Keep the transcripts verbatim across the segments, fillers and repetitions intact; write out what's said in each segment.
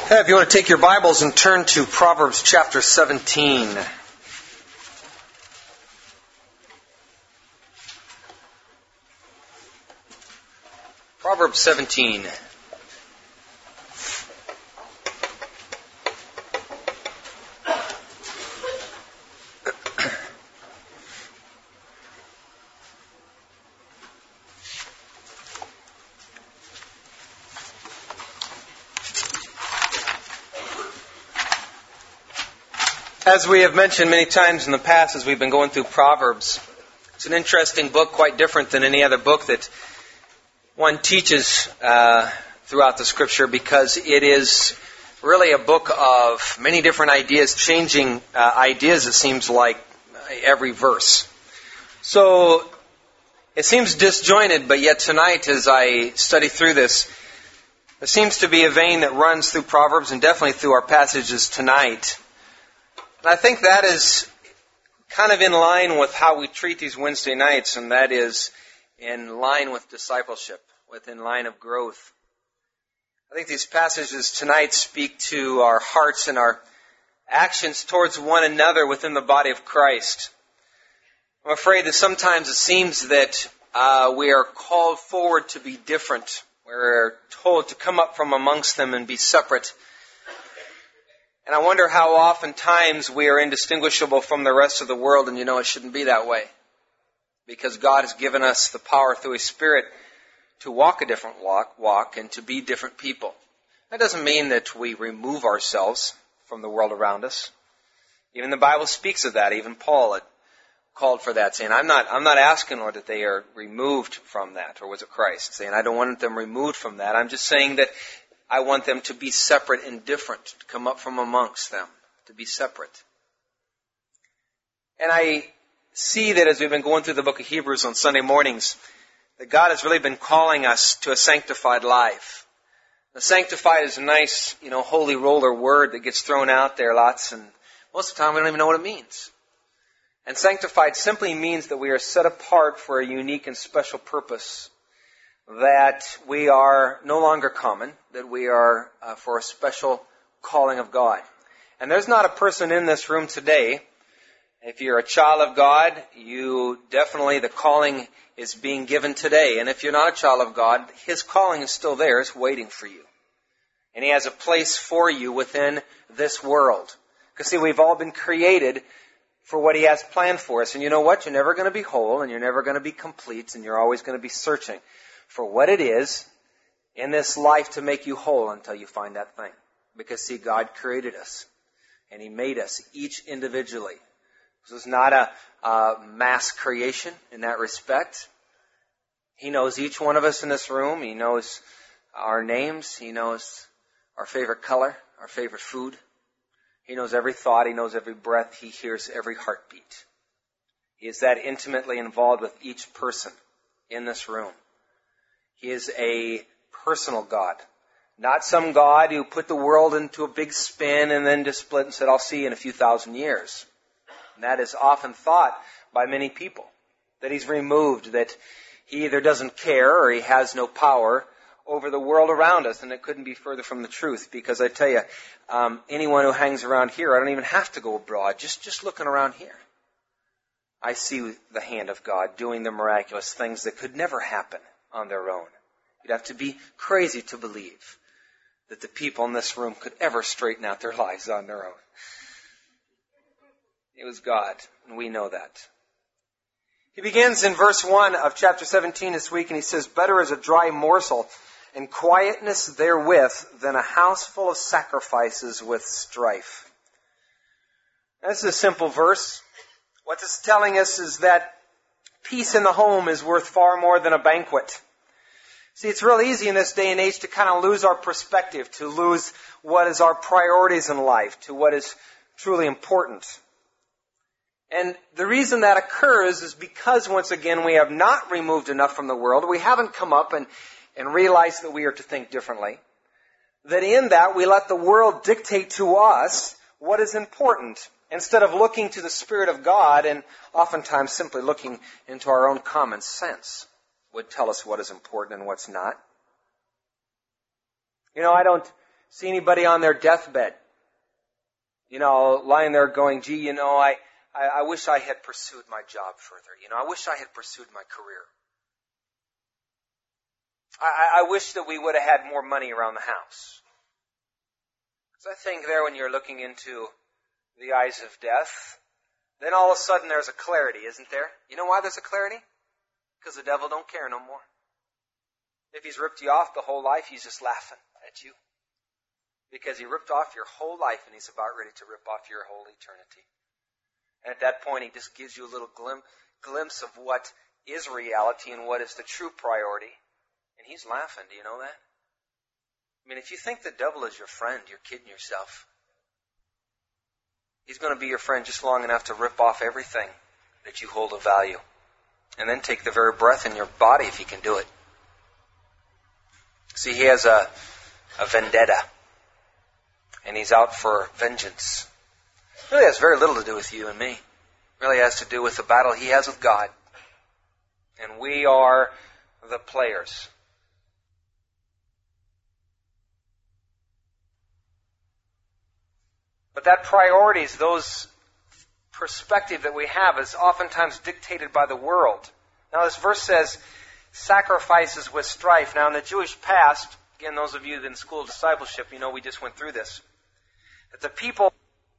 Hey, if you want to take your Bibles and turn to Proverbs chapter seventeen. Proverbs seventeen. As we have mentioned many times in the past as we've been going through Proverbs, it's an interesting book, quite different than any other book that one teaches uh, throughout the Scripture, because it is really a book of many different ideas, changing uh, ideas, it seems like, every verse. So it seems disjointed, but yet tonight as I study through this, there seems to be a vein that runs through Proverbs and definitely through our passages tonight. And I think that is kind of in line with how we treat these Wednesday nights, and that is in line with discipleship, within line of growth. I think these passages tonight speak to our hearts and our actions towards one another within the body of Christ. I'm afraid that sometimes it seems that uh, we are called forward to be different. We're told to come up from amongst them and be separate. And I wonder how oftentimes we are indistinguishable from the rest of the world, and you know it shouldn't be that way. Because God has given us the power through His Spirit to walk a different walk, walk and to be different people. That doesn't mean that we remove ourselves from the world around us. Even the Bible speaks of that. Even Paul had called for that, saying, I'm not, I'm not asking, Lord, that they are removed from that. Or was it Christ? Saying, I don't want them removed from that. I'm just saying that I want them to be separate and different, to come up from amongst them, to be separate. And I see that as we've been going through the book of Hebrews on Sunday mornings, that God has really been calling us to a sanctified life. The sanctified is a nice, you know, holy roller word that gets thrown out there lots, and most of the time we don't even know what it means. And sanctified simply means that we are set apart for a unique and special purpose. That we are no longer common, that we are uh, for a special calling of God. And there's not a person in this room today, if you're a child of God, you definitely, the calling is being given today. And if you're not a child of God, His calling is still there, it's waiting for you. And He has a place for you within this world. Because see, we've all been created for what He has planned for us. And you know what? You're never going to be whole, and you're never going to be complete, and you're always going to be searching for what it is in this life to make you whole until you find that thing. Because, see, God created us. And He made us each individually. This is not a, a mass creation in that respect. He knows each one of us in this room. He knows our names. He knows our favorite color, our favorite food. He knows every thought. He knows every breath. He hears every heartbeat. He is that intimately involved with each person in this room. He is a personal God. Not some God who put the world into a big spin and then just split and said, I'll see you in a few thousand years. And that is often thought by many people. That He's removed, that He either doesn't care or He has no power over the world around us. And it couldn't be further from the truth. Because I tell you, um, anyone who hangs around here, I don't even have to go abroad. Just, just looking around here, I see the hand of God doing the miraculous things that could never happen on their own. You'd have to be crazy to believe that the people in this room could ever straighten out their lives on their own. It was God, and we know that. He begins in verse one of chapter seventeen this week, and he says, better is a dry morsel and quietness therewith than a house full of sacrifices with strife. Now, this is a simple verse. What this is telling us is that peace in the home is worth far more than a banquet. See, it's real easy in this day and age to kind of lose our perspective, to lose what is our priorities in life, to what is truly important. And the reason that occurs is because, once again, we have not removed enough from the world. We haven't come up and, and realized that we are to think differently. That in that, we let the world dictate to us what is important, instead of looking to the Spirit of God and oftentimes simply looking into our own common sense would tell us what is important and what's not. You know, I don't See anybody on their deathbed? You know, lying there going, gee, you know, I, I, I wish I had pursued my job further. You know, I wish I had pursued my career. I, I wish that we would have had more money around the house. Because I think there when you're looking into the eyes of death, then all of a sudden there's a clarity, isn't there? You know why there's a clarity? Because the devil don't care no more. If he's ripped you off the whole life, he's just laughing at you. Because he ripped off your whole life and he's about ready to rip off your whole eternity. And at that point, he just gives you a little glim- glimpse of what is reality and what is the true priority. And he's laughing. Do you know that? I mean, if you think the devil is your friend, you're kidding yourself. He's going to be your friend just long enough to rip off everything that you hold of value. And then take the very breath in your body if he can do it. See, he has a, a vendetta. And he's out for vengeance. It really has very little to do with you and me. It really has to do with the battle he has with God. And we are the players. But that priorities, those perspective that we have is oftentimes dictated by the world. Now this verse says, sacrifices with strife. Now in the Jewish past, again, those of you in school of discipleship, you know we just went through this. That the people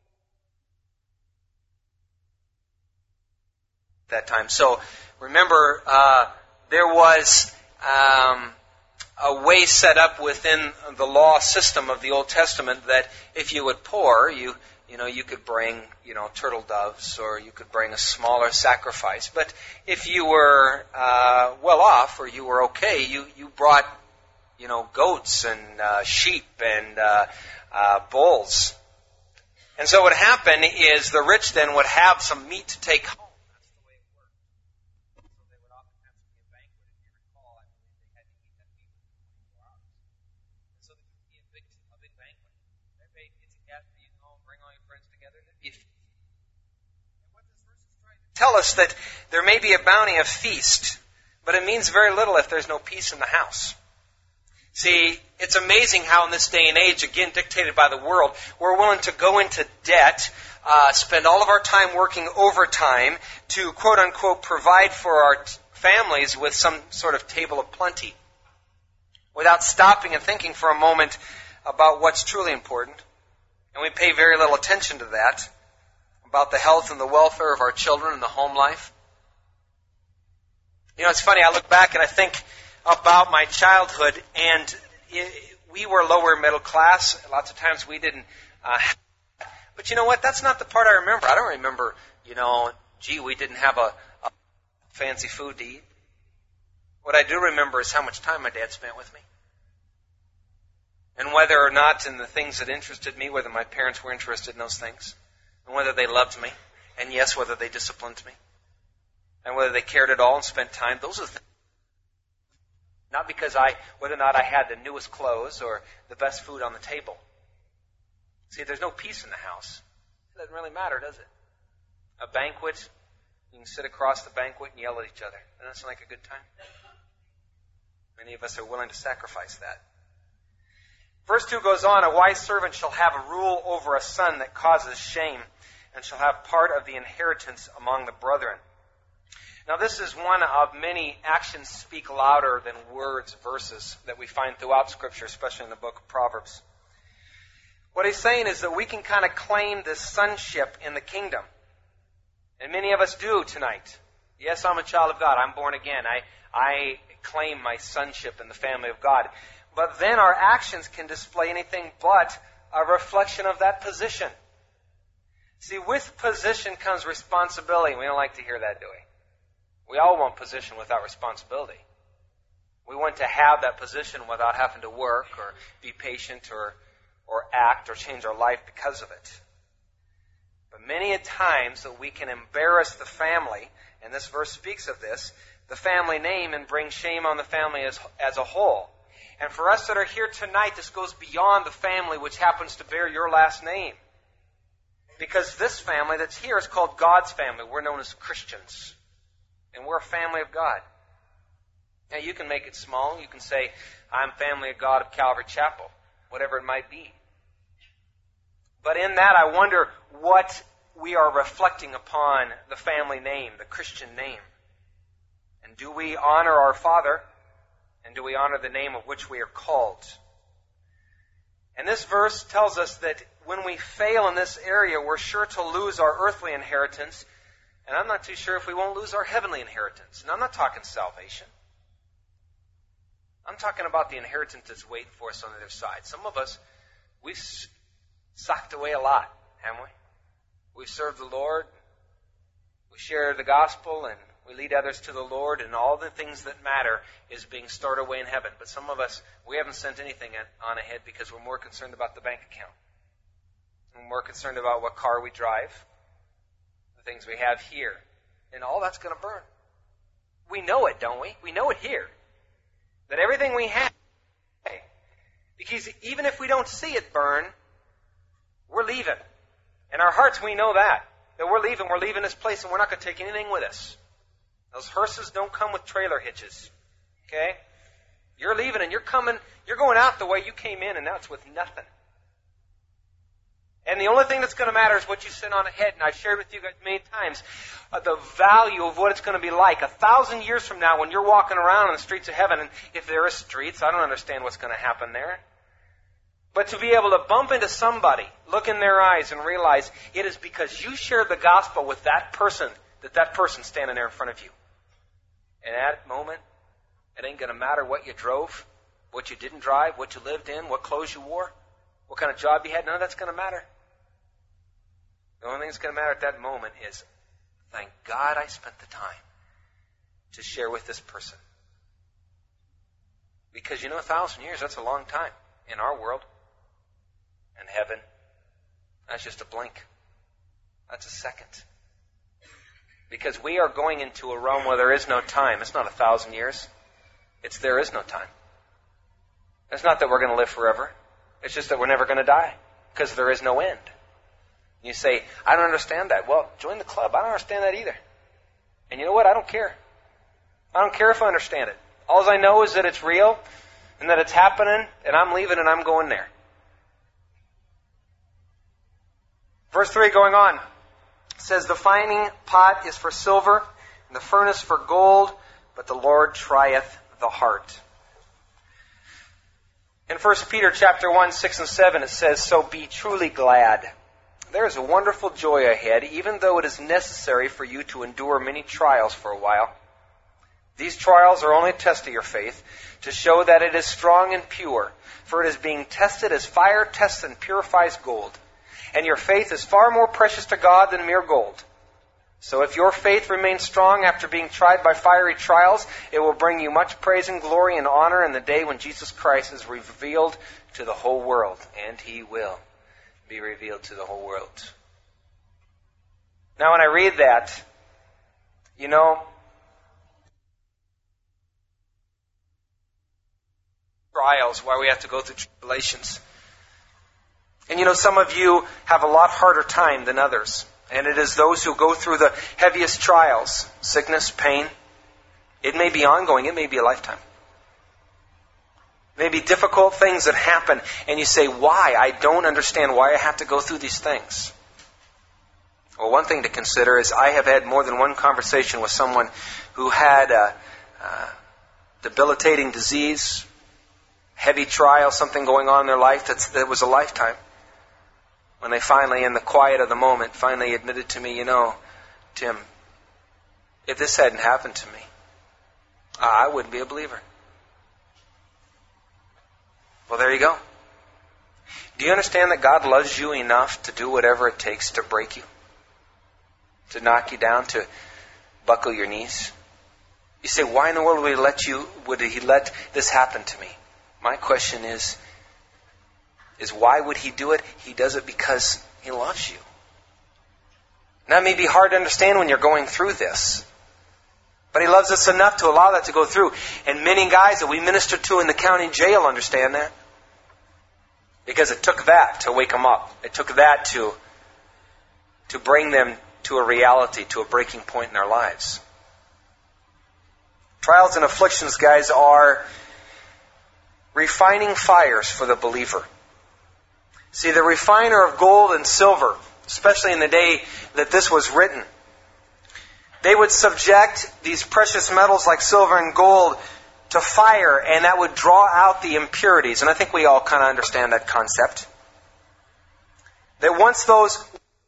at that time. So remember, uh, there was um, a way set up within the law system of the Old Testament that if you would pour, you you know you could bring you know turtle doves or you could bring a smaller sacrifice. But if you were uh, well off or you were okay, you you brought you know goats and uh, sheep and uh, uh, bulls. And so what would happen is the rich then would have some meat to take home. That's the way it worked. So they would often have to be a banquet. If you recall, I believe they had to eat that meat within twenty-four hours. And so there would be a big, a big banquet. Everybody gets together, you know, bring all your friends together. And eat. And what this verse is trying to tell us that there may be a bounty of feast, but it means very little if there's no peace in the house. See, it's amazing how in this day and age, again dictated by the world, we're willing to go into debt, uh, spend all of our time working overtime to quote-unquote provide for our t- families with some sort of table of plenty, without stopping and thinking for a moment about what's truly important. And we pay very little attention to that, about the health and the welfare of our children and the home life. You know, it's funny, I look back and I think about my childhood, and it, we were lower middle class. Lots of times we didn't. Uh, but you know what? That's not the part I remember. I don't remember, you know, gee, we didn't have a, a fancy food to eat. What I do remember is how much time my dad spent with me. And whether or not in the things that interested me, whether my parents were interested in those things, and whether they loved me, and yes, whether they disciplined me, and whether they cared at all and spent time, those are the things. Not because I, whether or not I had the newest clothes or the best food on the table. See, if there's no peace in the house, it doesn't really matter, does it? A banquet, you can sit across the banquet and yell at each other. Doesn't that sound like a good time? Many of us are willing to sacrifice that. Verse two goes on, a wise servant shall have a rule over a son that causes shame, and shall have part of the inheritance among the brethren. Now this is one of many actions speak louder than words verses that we find throughout Scripture, especially in the book of Proverbs. What he's saying is that we can kind of claim this sonship in the kingdom. And many of us do tonight. Yes, I'm a child of God. I'm born again. I, I claim my sonship in the family of God. But then our actions can display anything but a reflection of that position. See, with position comes responsibility. We don't like to hear that, do we? We all want position without responsibility. We want to have that position without having to work or be patient or, or act or change our life because of it. But many a times that we can embarrass the family, and this verse speaks of this, the family name, and bring shame on the family as, as a whole. And for us that are here tonight, this goes beyond the family which happens to bear your last name. Because this family that's here is called God's family. We're known as Christians. And we're a family of God. Now, you can make it small. You can say, I'm family of God of Calvary Chapel. whatever it might be. But in that, I wonder what we are reflecting upon the family name, the Christian name. And do we honor our Father? And do we honor the name of which we are called? And this verse tells us that when we fail in this area, we're sure to lose our earthly inheritance. And I'm not too sure if we won't lose our heavenly inheritance. And I'm not talking salvation. I'm talking about the inheritance that's waiting for us on the other side. Some of us, we've socked away a lot, haven't we? We've served the Lord. We share the gospel and we lead others to the Lord, and all the things that matter is being stored away in heaven. But some of us, we haven't sent anything on ahead because we're more concerned about the bank account. We're more concerned about what car we drive, the things we have here. And all that's going to burn. We know it, don't we? We know it here. That everything we have, because even if we don't see it burn, we're leaving. In our hearts, we know that. That we're leaving. We're leaving this place and we're not going to take anything with us. Those hearses don't come with trailer hitches. Okay? You're leaving and you're coming, you're going out the way you came in, and now it's with nothing. And the only thing that's going to matter is what you send on ahead. And I've shared with you guys many times uh, the value of what it's going to be like a thousand years from now when you're walking around in the streets of heaven. And if there are streets, I don't understand what's going to happen there. But to be able to bump into somebody, look in their eyes and realize it is because you shared the gospel with that person that that person's standing there in front of you. And at that moment, it ain't going to matter what you drove, what you didn't drive, what you lived in, what clothes you wore, what kind of job you had. None of that's going to matter. The only thing that's going to matter at that moment is, thank God I spent the time to share with this person. Because, you know, a thousand years, that's a long time in our world. And heaven, that's just a blink. That's a second. Because we are going into a realm where there is no time. It's not a thousand years. It's there is no time. It's not that we're going to live forever. It's just that we're never going to die. Because there is no end. You say, I don't understand that. Well, join the club. I don't understand that either. And you know what? I don't care. I don't care if I understand it. All I know is that it's real and that it's happening and I'm leaving and I'm going there. Verse three going on says, the fining pot is for silver and the furnace for gold, but the Lord trieth the heart. In First Peter chapter one, six and seven, it says, so be truly glad. There is a wonderful joy ahead, even though it is necessary for you to endure many trials for a while. These trials are only a test of your faith, to show that it is strong and pure, for it is being tested as fire tests and purifies gold. And your faith is far more precious to God than mere gold. So if your faith remains strong after being tried by fiery trials, it will bring you much praise and glory and honor in the day when Jesus Christ is revealed to the whole world. And He will be revealed to the whole world. Now when I read that, you know, trials, why we have to go through tribulations. And you know, some of you have a lot harder time than others. And it is those who go through the heaviest trials, sickness, pain. It may be ongoing, it may be a lifetime. It may be difficult things that happen, and you say, why? I don't understand why I have to go through these things. Well, one thing to consider is I have had more than one conversation with someone who had a, a debilitating disease, heavy trial, something going on in their life that's, that was a lifetime. When they finally, in the quiet of the moment, finally admitted to me, you know, Tim, if this hadn't happened to me, I wouldn't be a believer. Well, there you go. Do you understand that God loves you enough to do whatever it takes to break you? To knock you down, to buckle your knees? You say, why in the world would He let you, would He let this happen to me? My question is, is why would He do it? He does it because He loves you. Now, it may be hard to understand when you're going through this. But He loves us enough to allow that to go through. And many guys that we minister to in the county jail understand that. Because it took that to wake them up. It took that to, to bring them to a reality, to a breaking point in their lives. Trials and afflictions, guys, are refining fires for the believer. See, the refiner of gold and silver, especially in the day that this was written, they would subject these precious metals like silver and gold to fire, and that would draw out the impurities. And I think we all kind of understand that concept. That once those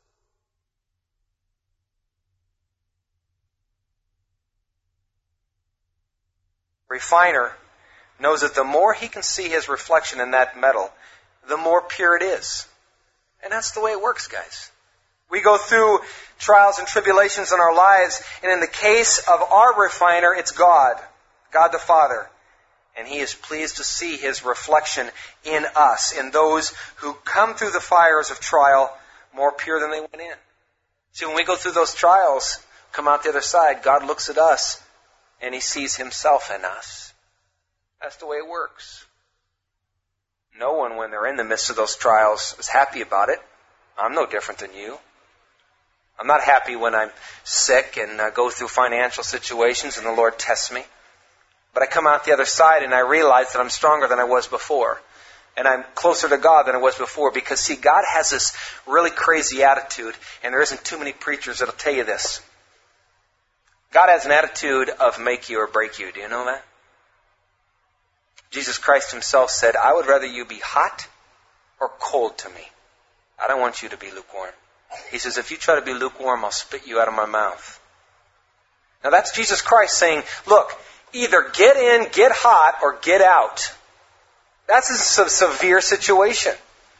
refiner knows that the more he can see his reflection in that metal, the more pure it is. And that's the way it works, guys. We go through trials and tribulations in our lives, and in the case of our refiner, it's God, God the Father. And He is pleased to see His reflection in us, in those who come through the fires of trial more pure than they went in. See, when we go through those trials, come out the other side, God looks at us, and He sees Himself in us. That's the way it works. No one, when they're in the midst of those trials, is happy about it. I'm no different than you. I'm not happy when I'm sick and uh, go through financial situations and the Lord tests me. But I come out the other side and I realize that I'm stronger than I was before. And I'm closer to God than I was before. Because, see, God has this really crazy attitude, and there isn't too many preachers that'll tell you this. God has an attitude of make you or break you. Do you know that? Jesus Christ Himself said, I would rather you be hot or cold to me. I don't want you to be lukewarm. He says, if you try to be lukewarm, I'll spit you out of my mouth. Now that's Jesus Christ saying, look, either get in, get hot, or get out. That's a severe situation.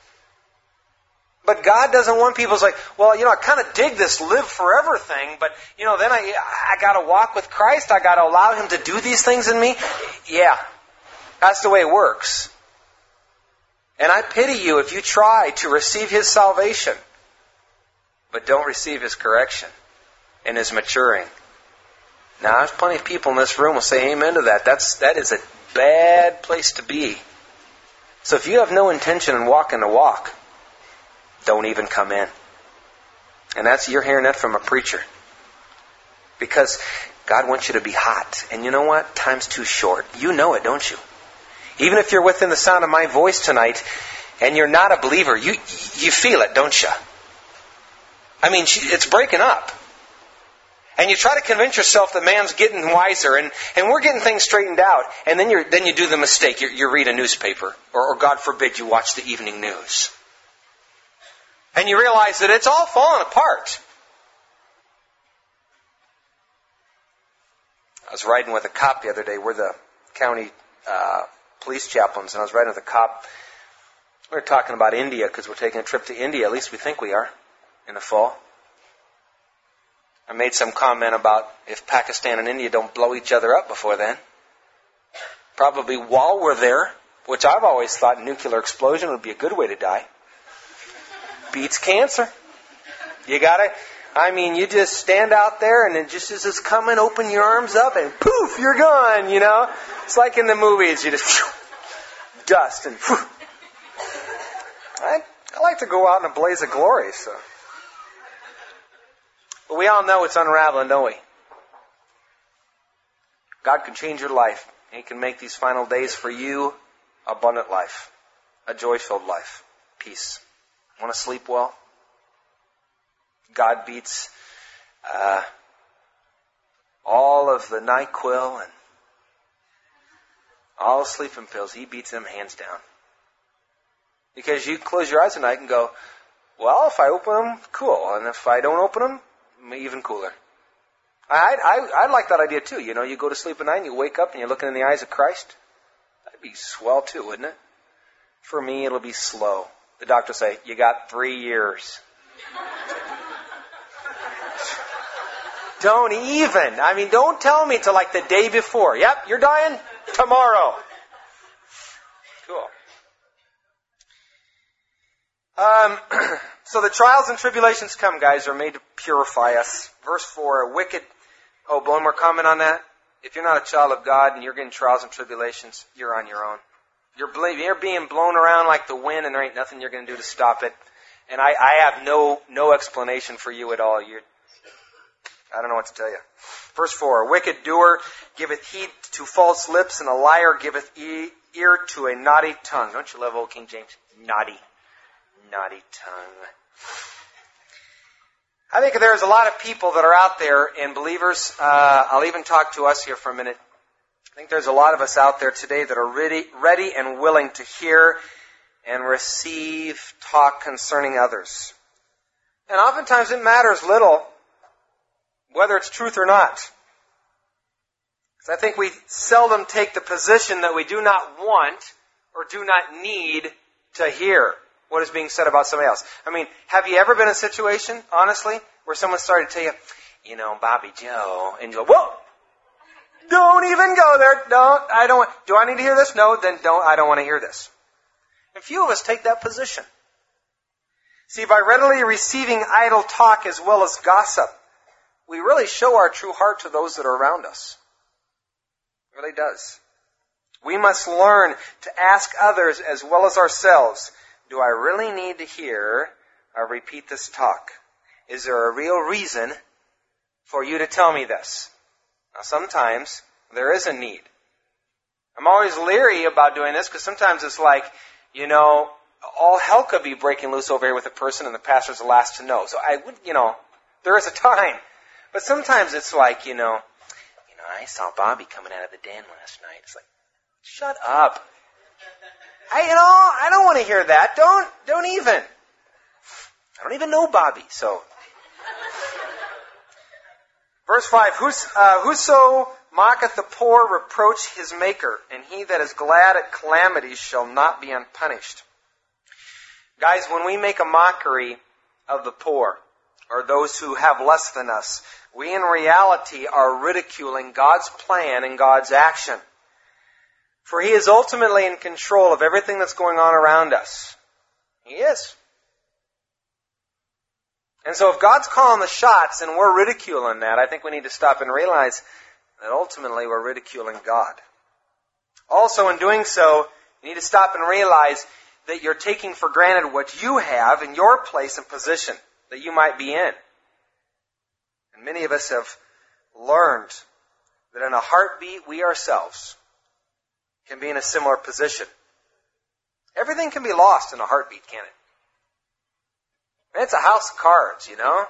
But God doesn't want people to say, well, you know, I kind of dig this live forever thing, but, you know, then I, I got to walk with Christ. I got to allow Him to do these things in me. Yeah, that's the way it works. And I pity you if you try to receive His salvation, but don't receive His correction and His maturing. Now, there's plenty of people in this room who will say amen to that. That's, that is a bad place to be. So if you have no intention in walking the walk, don't even come in. And that's, you're hearing that from a preacher. Because God wants you to be hot. And you know what? Time's too short. You know it, don't you? Even if you're within the sound of my voice tonight and you're not a believer, you you feel it, don't you? I mean, it's breaking up. And you try to convince yourself that man's getting wiser and, and we're getting things straightened out. And then, you're, then you do the mistake. You, you read a newspaper. Or, or God forbid you watch the evening news. And you realize that it's all falling apart. I was riding with a cop the other day. We're the county uh, police chaplains. And I was riding with a cop. We were talking about India because we're taking a trip to India. At least we think we are in the fall. I made some comment about if Pakistan and India don't blow each other up before then. Probably while we're there, which I've always thought nuclear explosion would be a good way to die. Beats cancer. You gotta, I mean, you just stand out there and it just as it's coming, open your arms up and poof, you're gone, you know. It's like in the movies, you just, phew, dust and phew. I, I like to go out in a blaze of glory, so. But we all know it's unraveling, don't we? God can change your life. He can make these final days for you abundant life, a joy-filled life, peace. Want to sleep well? God beats uh, all of the NyQuil and all the sleeping pills. He beats them hands down. Because you close your eyes at night and go, well, if I open them, cool. And if I don't open them, even cooler. I, I, I like that idea too. You know, you go to sleep at night and you wake up and you're looking in the eyes of Christ. That'd be swell too, wouldn't it? For me, it'll be slow. The doctor will say, you got three years. Don't even. I mean, don't tell me till like the day before. Yep, you're dying tomorrow. Cool. Um, so the trials and tribulations come, guys, are made to purify us. Verse four, a wicked... Oh, one more comment on that. If you're not a child of God and you're getting trials and tribulations, you're on your own. You're, you're being blown around like the wind and there ain't nothing you're going to do to stop it. And I, I have no no explanation for you at all. You're, I don't know what to tell you. Verse four, a wicked doer giveth heed to false lips, and a liar giveth e- ear to a naughty tongue. Don't you love old King James? Naughty. naughty tongue. I think there's a lot of people that are out there, and believers, uh, I'll even talk to us here for a minute. I think there's a lot of us out there today that are ready, ready and willing to hear and receive talk concerning others. And oftentimes it matters little whether it's truth or not. Because I think we seldom take the position that we do not want or do not need to hear what is being said about somebody else. I mean, have you ever been in a situation, honestly, where someone started to tell you, you know, Bobby Joe, and you go, whoa, don't even go there. Don't, I don't want, do I need to hear this? No, then don't, I don't want to hear this. And few of us take that position. See, by readily receiving idle talk as well as gossip, we really show our true heart to those that are around us. It really does. We must learn to ask others as well as ourselves, do I really need to hear or repeat this talk? Is there a real reason for you to tell me this? Now, sometimes there is a need. I'm always leery about doing this because sometimes it's like, you know, all hell could be breaking loose over here with a person and the pastor's the last to know. So I would, you know, there is a time. But sometimes it's like, you know, you know, I saw Bobby coming out of the den last night. It's like, shut up. I, you know, I don't want to hear that. Don't, don't even. I don't even know Bobby, so. Verse five, Who's, uh, whoso mocketh the poor reproach his maker, and he that is glad at calamities shall not be unpunished. Guys, when we make a mockery of the poor, or those who have less than us, we in reality are ridiculing God's plan and God's action. For He is ultimately in control of everything that's going on around us. He is. And so if God's calling the shots and we're ridiculing that, I think we need to stop and realize that ultimately we're ridiculing God. Also, in doing so, you need to stop and realize that you're taking for granted what you have in your place and position that you might be in. And many of us have learned that in a heartbeat, we ourselves can be in a similar position. Everything can be lost in a heartbeat, can't it? It's a house of cards, you know. A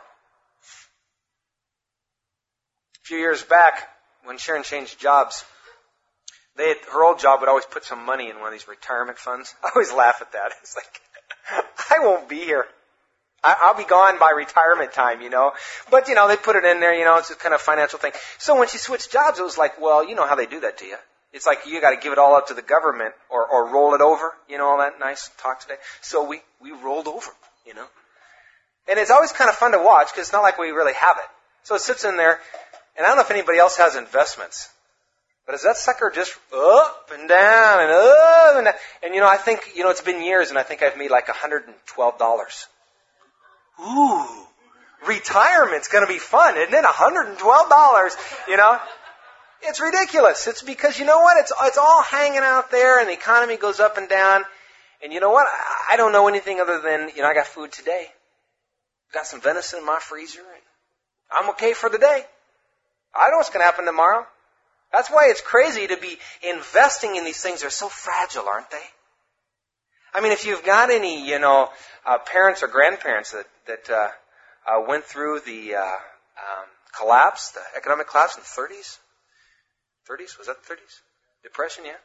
few years back, when Sharon changed jobs, they had, her old job would always put some money in one of these retirement funds. I always laugh at that. It's like, I won't be here. I, I'll be gone by retirement time, you know. But, you know, they put it in there, you know, it's just kind of financial thing. So when she switched jobs, it was like, well, you know how they do that to you. It's like you got to give it all up to the government or, or roll it over, you know, all that nice talk today. So we, we rolled over, you know. And it's always kind of fun to watch because it's not like we really have it. So it sits in there, and I don't know if anybody else has investments, but is that sucker just up and down and up and down? And, you know, I think, you know, it's been years, and I think I've made like one hundred twelve dollars. Ooh, retirement's going to be fun, isn't it? one hundred twelve dollars, you know. It's ridiculous. It's because, you know what? It's it's all hanging out there, and the economy goes up and down. And you know what? I, I don't know anything other than, you know, I got food today. Got some venison in my freezer, and I'm okay for the day. I don't know what's going to happen tomorrow. That's why it's crazy to be investing in these things. They're so fragile, aren't they? I mean, if you've got any, you know, uh, parents or grandparents that, that uh, uh, went through the uh, um, collapse, the economic collapse in the thirties, thirties, was that the thirties? Depression, yeah.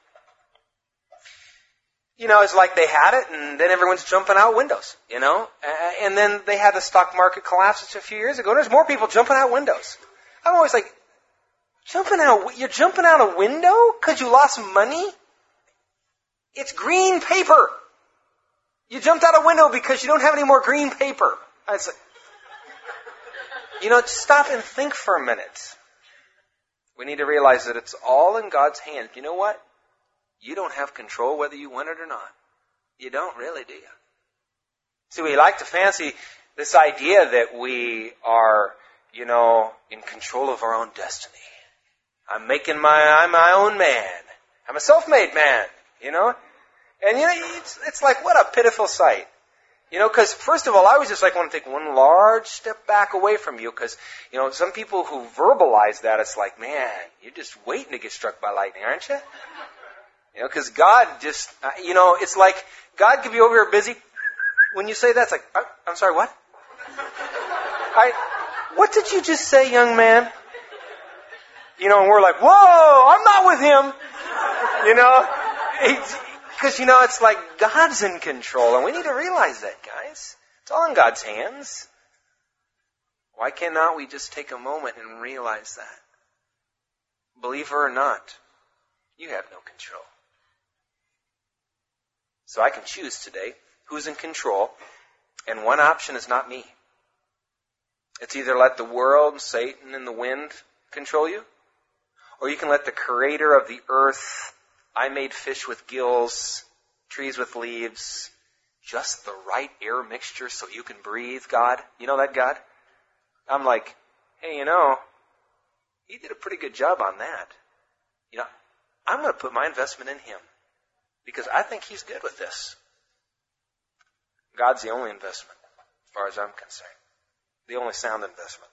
You know, it's like they had it, and then everyone's jumping out windows, you know. And then they had the stock market collapse just a few years ago. There's more people jumping out windows. I'm always like, jumping out, you're jumping out a window because you lost money? It's green paper. You jumped out a window because you don't have any more green paper. I say, you know, stop and think for a minute. We need to realize that it's all in God's hands. You know what? You don't have control whether you want it or not. You don't really, do you? See, we like to fancy this idea that we are, you know, in control of our own destiny. I'm making my, I'm my own man. I'm a self-made man, you know? And, you know, it's, it's like, what a pitiful sight. You know, because first of all, I always just like want to take one large step back away from you because, you know, some people who verbalize that, it's like, man, you're just waiting to get struck by lightning, aren't you? You know, because God just, uh, you know, it's like God could be over here busy when you say that, it's like, uh, I'm sorry, what? I, what did you just say, young man? You know, and we're like, whoa, I'm not with him. You know, because, you know, it's like God's in control, and we need to realize that, guys. It's all in God's hands. Why cannot we just take a moment and realize that? Believer or not, you have no control. So I can choose today who's in control, and one option is not me. It's either let the world, Satan, and the wind control you, or you can let the creator of the earth, I made fish with gills, trees with leaves, just the right air mixture so you can breathe, God. You know that God? I'm like, hey, you know, he did a pretty good job on that. You know, I'm going to put my investment in him because I think he's good with this. God's the only investment, as far as I'm concerned. The only sound investment.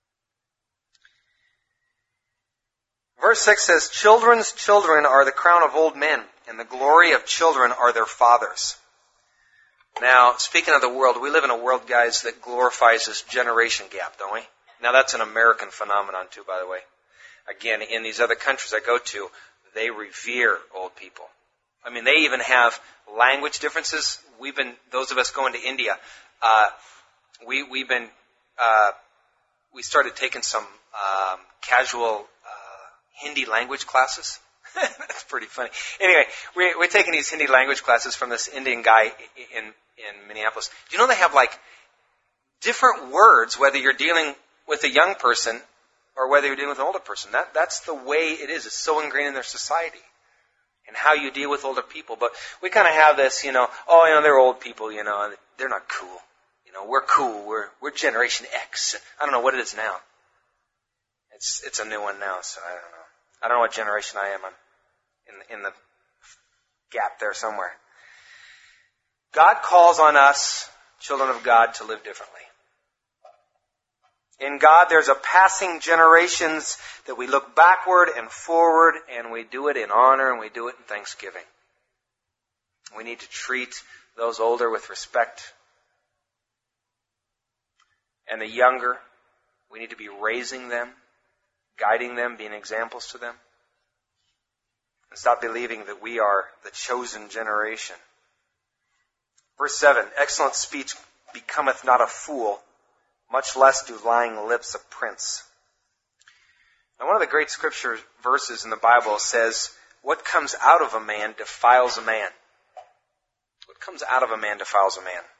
Verse six says, children's children are the crown of old men, and the glory of children are their fathers. Now, speaking of the world, we live in a world, guys, that glorifies this generation gap, don't we? Now, that's an American phenomenon, too, by the way. Again, in these other countries I go to, they revere old people. I mean, they even have language differences. We've been, those of us going to India, uh, we, we've been, uh, we started taking some um, casual uh, Hindi language classes. That's pretty funny. Anyway, we're, we're taking these Hindi language classes from this Indian guy in, in Minneapolis. Do you know they have like different words, whether you're dealing with a young person or whether you're dealing with an older person? That, that's the way it is. It's so ingrained in their society and how you deal with older people. But we kind of have this, you know, oh, you know, they're old people, you know, they're not cool. You know, we're cool. We're, we're Generation X. I don't know what it is now. It's, it's a new one now, so I don't know. I don't know what generation I am. I'm in, in the gap there somewhere. God calls on us, children of God, to live differently. In God, there's a passing generations that we look backward and forward, and we do it in honor, and we do it in thanksgiving. We need to treat those older with respect. And the younger, we need to be raising them, guiding them, being examples to them. And stop believing that we are the chosen generation. Verse seven, excellent speech becometh not a fool, much less do lying lips a prince. Now, one of the great scripture verses in the Bible says, what comes out of a man defiles a man. What comes out of a man defiles a man.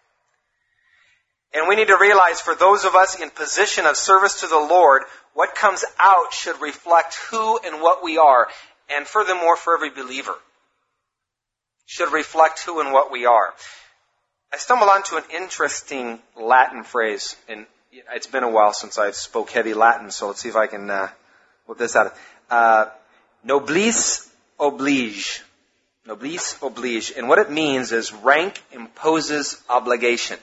And we need to realize for those of us in position of service to the Lord, what comes out should reflect who and what we are. And furthermore, for every believer, should reflect who and what we are. I stumbled onto an interesting Latin phrase, and it's been a while since I spoke heavy Latin, so let's see if I can uh, whip this out. Uh, noblesse oblige. Noblesse oblige. And what it means is rank imposes obligation.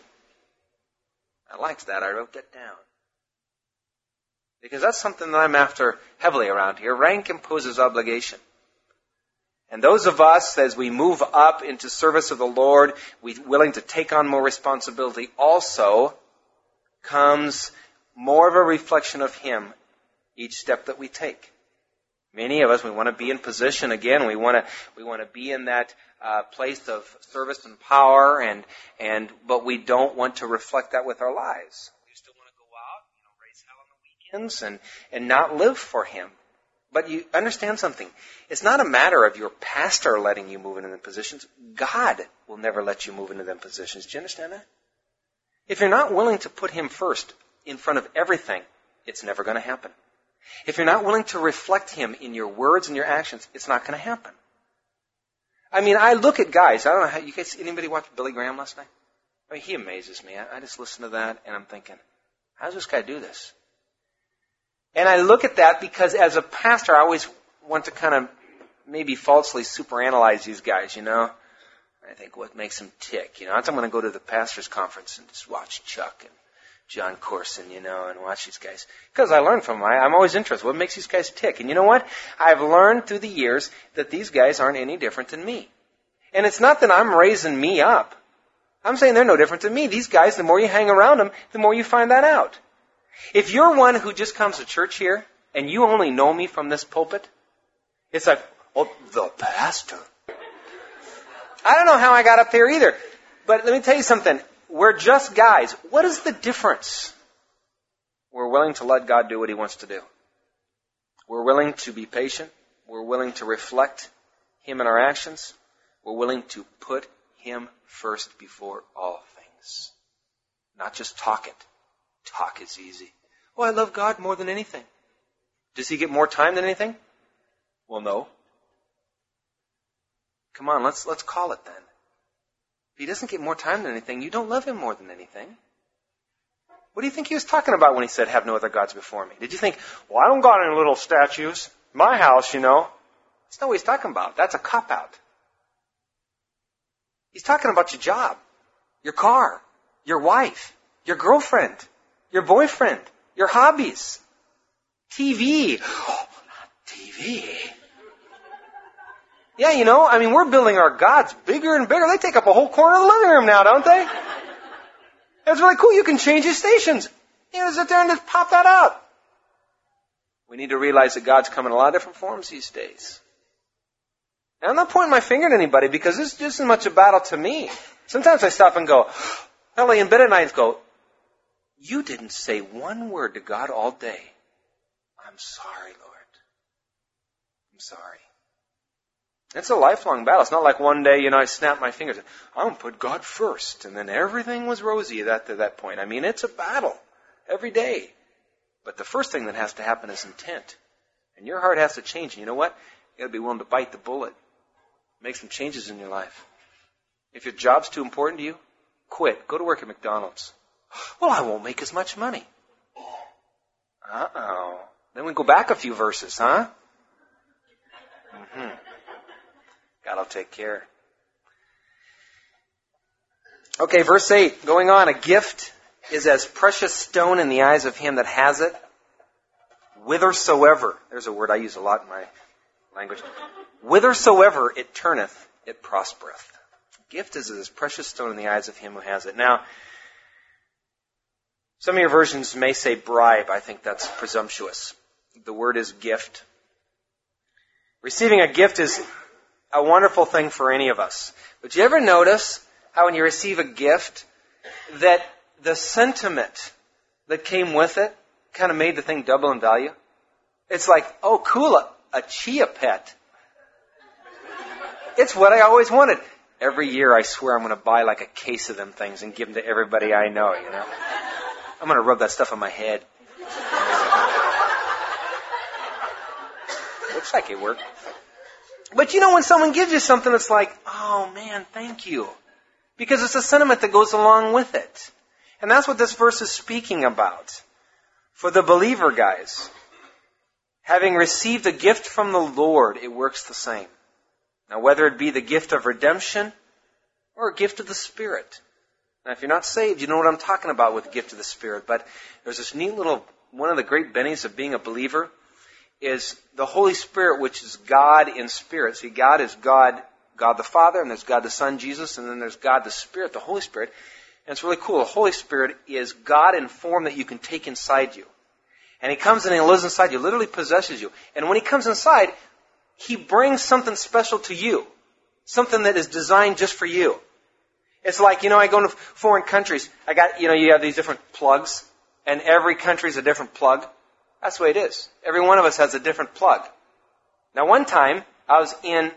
I liked that. I wrote that down. Because that's something that I'm after heavily around here. Rank imposes obligation. And those of us, as we move up into service of the Lord, we're willing to take on more responsibility, also comes more of a reflection of Him each step that we take. Many of us, we want to be in position again. We want to, we want to be in that uh, place of service and power, and and but we don't want to reflect that with our lives. We still want to go out, you know, raise hell on the weekends, and and not live for Him. But you understand something. It's not a matter of your pastor letting you move into them positions. God will never let you move into them positions. Do you understand that? If you're not willing to put Him first in front of everything, it's never going to happen. If you're not willing to reflect Him in your words and your actions, it's not going to happen. I mean, I look at guys. I don't know how you guys. Anybody watch Billy Graham last night? I mean, he amazes me. I, I just listen to that and I'm thinking, how does this guy do this? And I look at that because as a pastor, I always want to kind of maybe falsely superanalyze these guys, you know. I think what makes them tick, you know. I'm going to go to the pastor's conference and just watch Chuck and John Corson, you know, and watch these guys. Because I learn from them. I, I'm always interested. What makes these guys tick? And you know what? I've learned through the years that these guys aren't any different than me. And it's not that I'm raising me up. I'm saying they're no different than me. These guys, the more you hang around them, the more you find that out. If you're one who just comes to church here and you only know me from this pulpit, it's like, oh, the pastor. I don't know how I got up there either. But let me tell you something. We're just guys. What is the difference? We're willing to let God do what He wants to do. We're willing to be patient. We're willing to reflect Him in our actions. We're willing to put Him first before all things. Not just talk it. Talk is easy. Oh, I love God more than anything. Does He get more time than anything? Well, no. Come on, let's let's call it then. If He doesn't get more time than anything, you don't love Him more than anything. What do you think He was talking about when He said, have no other gods before me? Did you think, well, I don't got any little statues. My house, you know. That's not what He's talking about. That's a cop-out. He's talking about your job, your car, your wife, your girlfriend, your boyfriend, your hobbies, T V. Oh, not T V. Yeah, you know, I mean, we're building our gods bigger and bigger. They take up a whole corner of the living room now, don't they? It's really cool. You can change your stations. You know, sit there and just pop that out. We need to realize that God's come in a lot of different forms these days. Now, I'm not pointing my finger at anybody because this is just as much a battle to me. Sometimes I stop and go, I lay in bed at night and go, you didn't say one word to God all day. I'm sorry, Lord. I'm sorry. It's a lifelong battle. It's not like one day, you know, I snap my fingers. I'm going to put God first. And then everything was rosy at that, to that point. I mean, it's a battle every day. But the first thing that has to happen is intent. And your heart has to change. And you know what? You got to be willing to bite the bullet. Make some changes in your life. If your job's too important to you, quit. Go to work at McDonald's. Well, I won't make as much money. Uh-oh. Then we go back a few verses, huh? Mm-hmm. God will take care. Okay, verse eight, going on. A gift is as precious stone in the eyes of him that has it, whithersoever. There's a word I use a lot in my language. Whithersoever it turneth, it prospereth. Gift is as precious stone in the eyes of him who has it. Now, some of your versions may say bribe. I think that's presumptuous. The word is gift. Receiving a gift is a wonderful thing for any of us. But you ever notice how when you receive a gift, that the sentiment that came with it kind of made the thing double in value? It's like, oh, cool, a, a chia pet. It's what I always wanted. Every year I swear I'm going to buy like a case of them things and give them to everybody I know, you know. I'm going to rub that stuff on my head. Looks like it worked. But you know, when someone gives you something, it's like, oh man, thank you. Because it's a sentiment that goes along with it. And that's what this verse is speaking about. For the believer, guys, having received a gift from the Lord, it works the same. Now, whether it be the gift of redemption or a gift of the Spirit. Now, if you're not saved, you know what I'm talking about with the gift of the Spirit. But there's this neat little, one of the great bennies of being a believer is the Holy Spirit, which is God in spirit. See, God is God, God the Father, and there's God the Son, Jesus, and then there's God the Spirit, the Holy Spirit. And it's really cool. The Holy Spirit is God in form that you can take inside you. And He comes in and He lives inside you, literally possesses you. And when He comes inside, He brings something special to you. Something that is designed just for you. It's like, you know, I go to foreign countries. I got, you know, you have these different plugs, and every country is a different plug. That's the way it is. Every one of us has a different plug. Now, one time, I was in,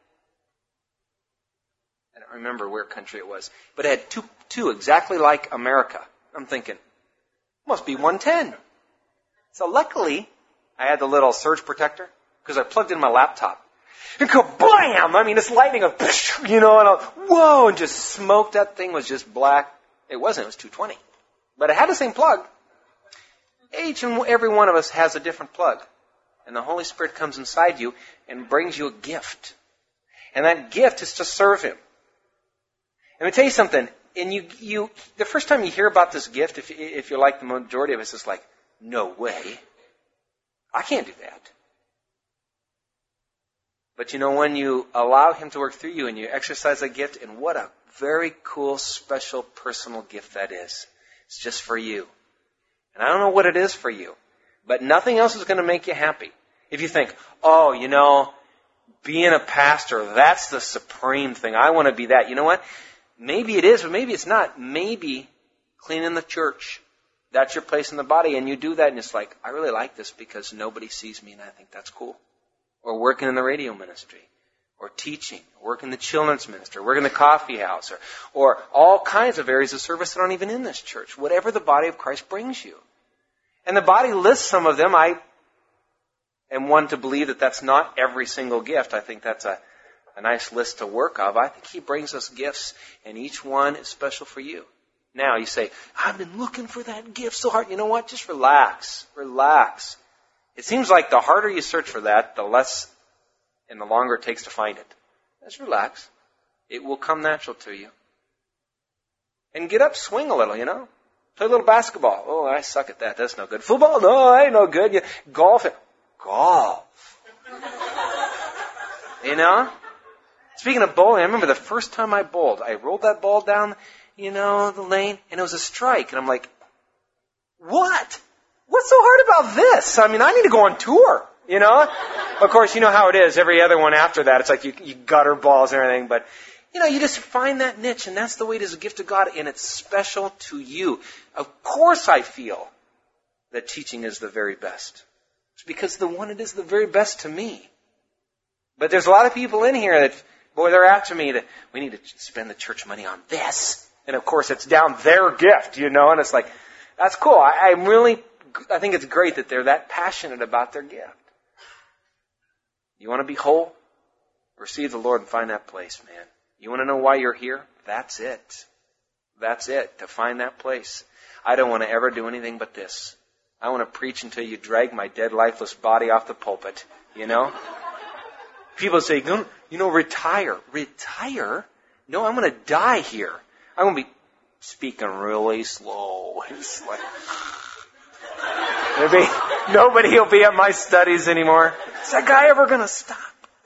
I don't remember where country it was, but it had two, two exactly like America. I'm thinking, must be one ten. So luckily, I had the little surge protector, because I plugged in my laptop. And kablam! I mean, it's lightning of, you know, and I, whoa, and just smoked. That thing was just black. It wasn't, it was two twenty. But it had the same plug. Each and every one of us has a different plug. And the Holy Spirit comes inside you and brings you a gift. And that gift is to serve Him. Let me tell you something. And you, you, the first time you hear about this gift, if, if you're like the majority of us, it's like, no way. I can't do that. But you know, when you allow Him to work through you and you exercise that gift, and what a very cool, special, personal gift that is. It's just for you. And I don't know what it is for you, but nothing else is going to make you happy. If you think, oh, you know, being a pastor, that's the supreme thing. I want to be that. You know what? Maybe it is, but maybe it's not. Maybe cleaning the church, that's your place in the body, and you do that, and it's like, I really like this because nobody sees me, and I think that's cool. Or working in the radio ministry, or teaching, working in the children's ministry, working in the coffee house, or, or all kinds of areas of service that aren't even in this church. Whatever the body of Christ brings you. And the body lists some of them. I am one to believe that that's not every single gift. I think that's a, a nice list to work of. I think he brings us gifts, and each one is special for you. Now, you say, I've been looking for that gift so hard. You know what? Just relax. Relax. It seems like the harder you search for that, the less and the longer it takes to find it. Just relax. It will come natural to you. And get up, swing a little, you know. Play a little basketball. Oh, I suck at that. That's no good. Football? No, I ain't no good. You, golf? Golf. You know? Speaking of bowling, I remember the first time I bowled. I rolled that ball down, you know, the lane, and it was a strike. And I'm like, what? What's so hard about this? I mean, I need to go on tour, you know? Of course, you know how it is. Every other one after that, it's like you, you gutter balls and everything. But, you know, you just find that niche, and that's the way it is a gift of God, and it's special to you. Of course I feel that teaching is the very best. It's because the one it is the very best to me. But there's a lot of people in here that, boy, they're after me that we need to spend the church money on this. And, of course, it's down their gift, you know, and it's like, that's cool. I, I'm really, I think it's great that they're that passionate about their gift. You want to be whole? Receive the Lord and find that place, man. You want to know why you're here? That's it. That's it, to find that place. I don't want to ever do anything but this. I want to preach until you drag my dead, lifeless body off the pulpit, you know? People say, you know, retire. Retire? No, I'm going to die here. I'm going to be speaking really slow. It's like, maybe nobody will be at my studies anymore. Is that guy ever going to stop?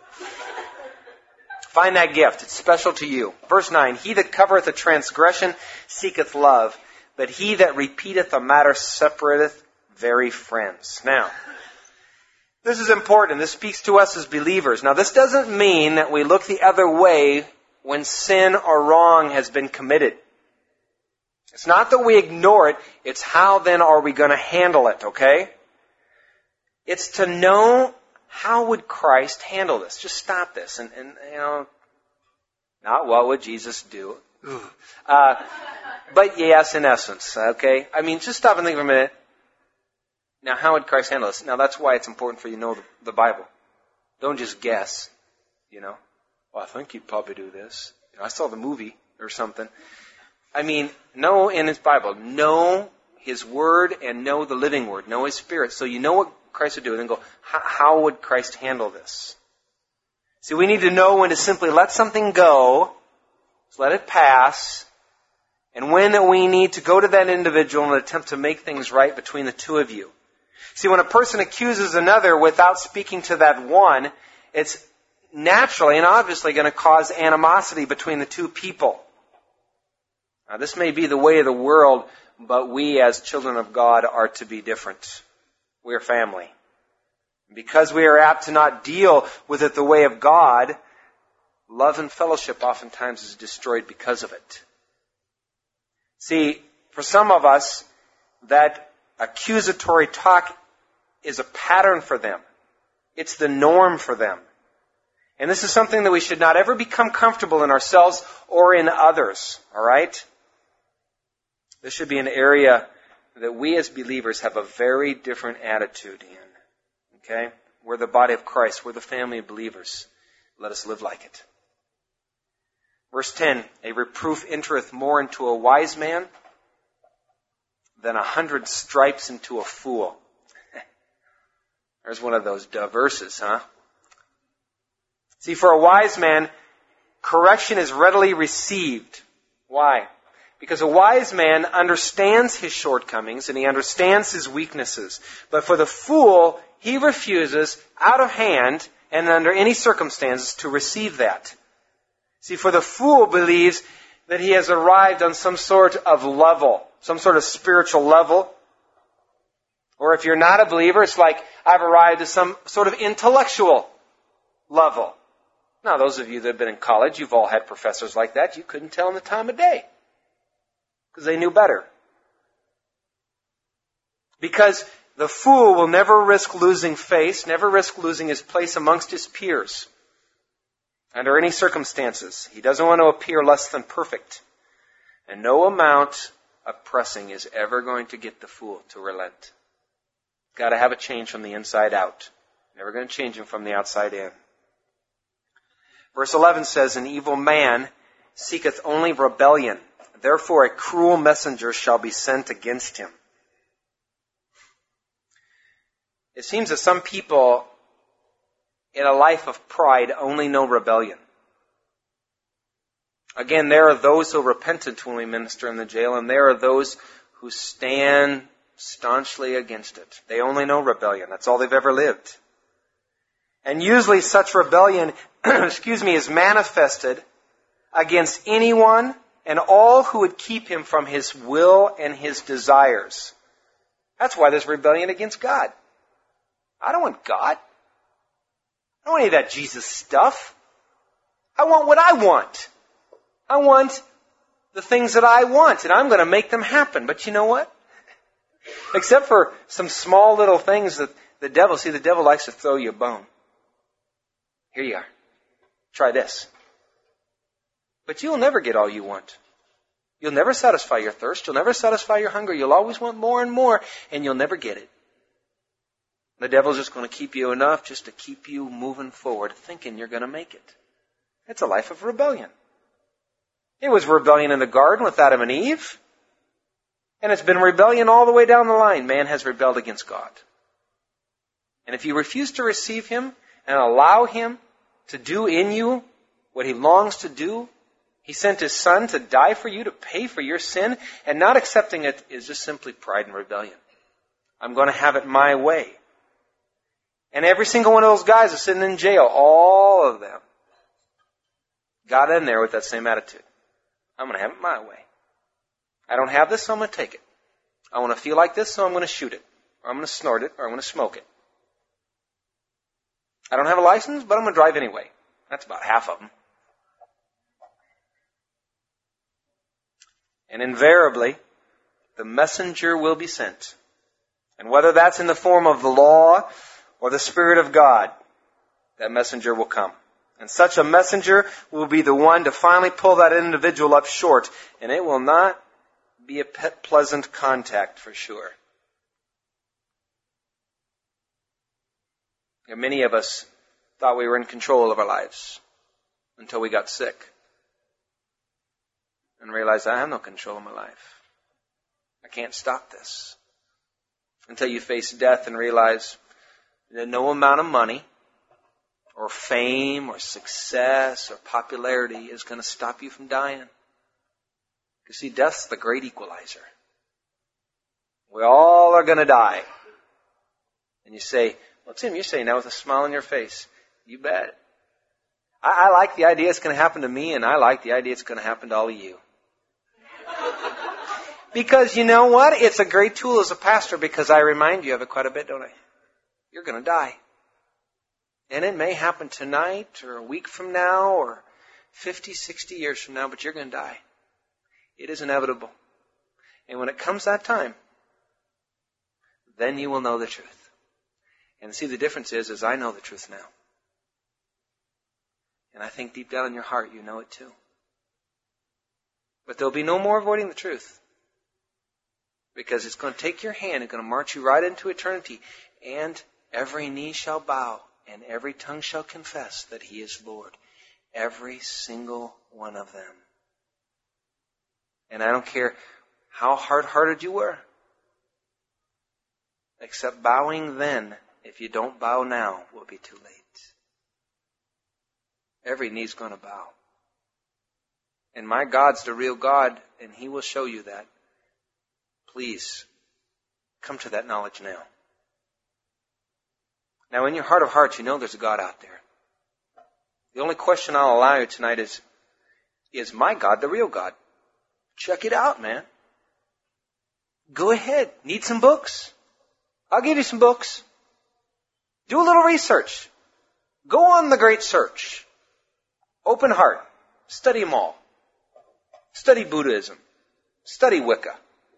Find that gift. It's special to you. Verse nine, he that covereth a transgression seeketh love, but he that repeateth a matter separateth very friends. Now, this is important. This speaks to us as believers. Now, this doesn't mean that we look the other way when sin or wrong has been committed. It's not that we ignore it. It's how then are we going to handle it, okay? It's to know how would Christ handle this. Just stop this. And, and you know, not what would Jesus do. Uh, but yes, in essence, okay? I mean, just stop and think for a minute. Now, how would Christ handle this? Now, that's why it's important for you to know the, the Bible. Don't just guess, you know. Well, I think he'd probably do this. You know, I saw the movie or something. I mean, know in his Bible. Know his word and know the living word. Know his spirit. So you know what Christ would do. And then go, how would Christ handle this? See, we need to know when to simply let something go. Let it pass. And when we need to go to that individual and attempt to make things right between the two of you. See, when a person accuses another without speaking to that one, it's naturally and obviously going to cause animosity between the two people. Now, this may be the way of the world, but we as children of God are to be different. We are family. Because we are apt to not deal with it the way of God, love and fellowship oftentimes is destroyed because of it. See, for some of us, that accusatory talk is a pattern for them. It's the norm for them. And this is something that we should not ever become comfortable in ourselves or in others. All right? This should be an area that we as believers have a very different attitude in. Okay? We're the body of Christ. We're the family of believers. Let us live like it. Verse ten, a reproof entereth more into a wise man than a hundred stripes into a fool. There's one of those duh verses, huh? See, for a wise man, correction is readily received. Why? Because a wise man understands his shortcomings and he understands his weaknesses. But for the fool, he refuses out of hand and under any circumstances to receive that. See, for the fool believes that he has arrived on some sort of level, some sort of spiritual level. Or if you're not a believer, it's like I've arrived at some sort of intellectual level. Now, those of you that have been in college, you've all had professors like that. You couldn't tell them the time of day because they knew better. Because the fool will never risk losing face, never risk losing his place amongst his peers under any circumstances. He doesn't want to appear less than perfect. And no amount of pressing is ever going to get the fool to relent. Got to have it change from the inside out. Never going to change him from the outside in. Verse eleven says, an evil man seeketh only rebellion. Therefore a cruel messenger shall be sent against him. It seems that some people in a life of pride only know rebellion. Again, there are those who are repentant when we minister in the jail, and there are those who stand staunchly against it. They only know rebellion. That's all they've ever lived. And usually such rebellion, excuse me, is manifested against anyone and all who would keep him from his will and his desires. That's why there's rebellion against God. I don't want God. I don't want any of that Jesus stuff. I want what I want. I want the things that I want, and I'm going to make them happen. But you know what? Except for some small little things that the devil, see, the devil likes to throw you a bone. Here you are. Try this. But you'll never get all you want. You'll never satisfy your thirst. You'll never satisfy your hunger. You'll always want more and more, and you'll never get it. The devil's just going to keep you enough just to keep you moving forward, thinking you're going to make it. It's a life of rebellion. It was rebellion in the garden with Adam and Eve. And it's been rebellion all the way down the line. Man has rebelled against God. And if you refuse to receive Him and allow Him to do in you what He longs to do, He sent His Son to die for you, to pay for your sin, and not accepting it is just simply pride and rebellion. I'm going to have it my way. And every single one of those guys is sitting in jail, all of them, got in there with that same attitude. I'm going to have it my way. I don't have this, so I'm going to take it. I want to feel like this, so I'm going to shoot it. Or I'm going to snort it, or I'm going to smoke it. I don't have a license, but I'm going to drive anyway. That's about half of them. And invariably, the messenger will be sent. And whether that's in the form of the law or the Spirit of God, that messenger will come. And such a messenger will be the one to finally pull that individual up short. And it will not be a pleasant contact for sure. And many of us thought we were in control of our lives until we got sick and realized I have no control of my life. I can't stop this. Until you face death and realize that no amount of money or fame or success or popularity is going to stop you from dying. You see, death's the great equalizer. We all are going to die. And you say, well, Tim, you're saying that with a smile on your face. You bet. I, I like the idea it's going to happen to me, and I like the idea it's going to happen to all of you. Because you know what? It's a great tool as a pastor because I remind you of it quite a bit, don't I? You're going to die. And it may happen tonight or a week from now or fifty, sixty years from now, but you're going to die. It is inevitable. And when it comes that time, then you will know the truth. And see, the difference is, is I know the truth now. And I think deep down in your heart you know it too. But there'll be no more avoiding the truth. Because it's going to take your hand, it's going to march you right into eternity. And every knee shall bow, and every tongue shall confess that He is Lord. Every single one of them. And I don't care how hard-hearted you were. Except bowing then, if you don't bow now, will be too late. Every knee's going to bow. And my God's the real God, and He will show you that. Please, come to that knowledge now. Now, in your heart of hearts, you know there's a God out there. The only question I'll allow you tonight is, is my God the real God? Check it out, man. Go ahead. Need some books? I'll give you some books. Do a little research. Go on the great search. Open heart. Study them all. Study Buddhism. Study Wicca.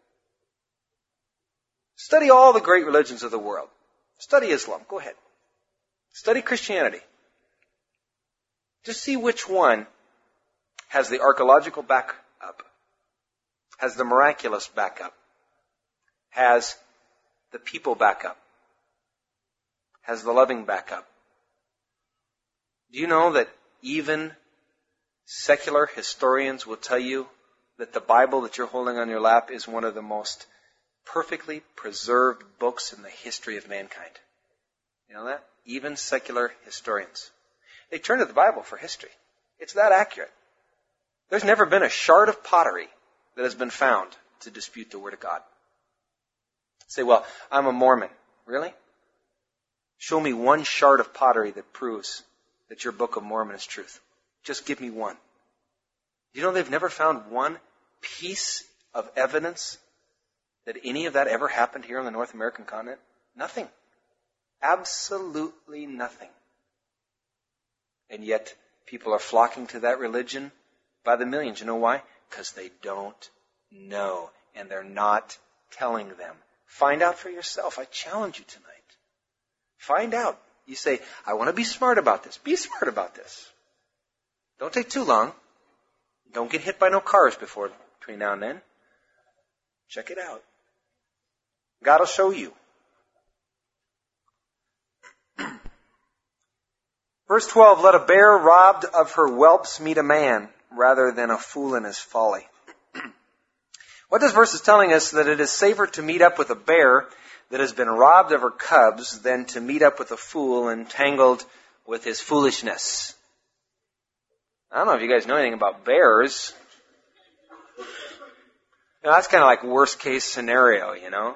Study all the great religions of the world. Study Islam. Go ahead. Study Christianity. Just see which one has the archaeological backup, has the miraculous backup, has the people backup, has the loving backup. Do you know that even secular historians will tell you that the Bible that you're holding on your lap is one of the most perfectly preserved books in the history of mankind? You know that? Even secular historians. They turn to the Bible for history. It's that accurate. There's never been a shard of pottery that has been found to dispute the Word of God. Say, well, I'm a Mormon. Really? Show me one shard of pottery that proves that your Book of Mormon is truth. Just give me one. You know they've never found one piece of evidence that any of that ever happened here on the North American continent? Nothing. Absolutely nothing. And yet, people are flocking to that religion by the millions. You know why? Because they don't know. And they're not telling them. Find out for yourself. I challenge you tonight. Find out. You say, I want to be smart about this. Be smart about this. Don't take too long. Don't get hit by no cars before between now and then. Check it out. God will show you. Verse twelve, let a bear robbed of her whelps meet a man, rather than a fool in his folly. What this verse is telling us, that it is safer to meet up with a bear that has been robbed of her cubs than to meet up with a fool entangled with his foolishness. I don't know if you guys know anything about bears. You know, that's kind of like worst case scenario, you know.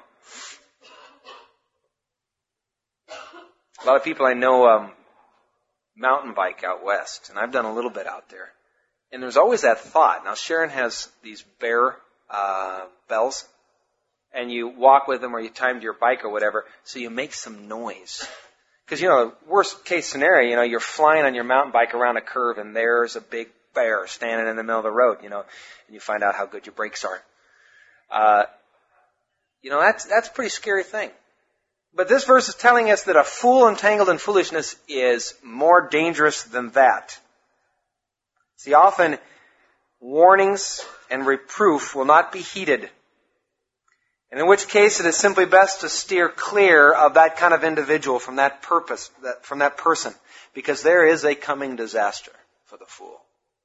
A lot of people I know um, mountain bike out west, and I've done a little bit out there. And there's always that thought. Now, Sharon has these bear uh, bells, and you walk with them or you time to your bike or whatever, so you make some noise. Because, you know, worst case scenario, you know, you're flying on your mountain bike around a curve, and there's a big bear standing in the middle of the road, you know, and you find out how good your brakes are. Uh, you know, that's that's a pretty scary thing. But this verse is telling us that a fool entangled in foolishness is more dangerous than that. See, often warnings and reproof will not be heeded. And in which case it is simply best to steer clear of that kind of individual from that purpose, that, from that person. Because there is a coming disaster for the fool.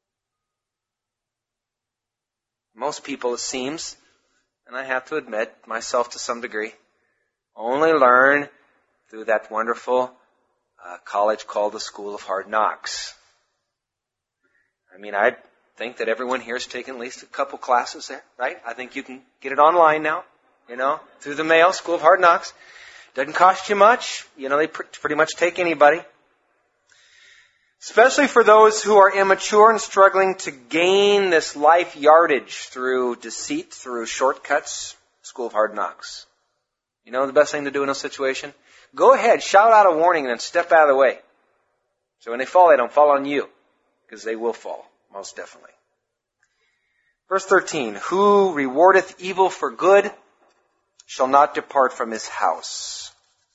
Most people, it seems, and I have to admit, myself to some degree, only learn through that wonderful uh, college called the School of Hard Knocks. I mean, I think that everyone here has taken at least a couple classes there, right? I think you can get it online now, you know, through the mail, School of Hard Knocks. Doesn't cost you much. You know, they pr- pretty much take anybody. Especially for those who are immature and struggling to gain this life yardage through deceit, through shortcuts. School of Hard Knocks. You know the best thing to do in a situation? Go ahead, shout out a warning, and then step out of the way. So when they fall, they don't fall on you. Because they will fall, most definitely. Verse thirteen, who rewardeth evil for good shall not depart from his house.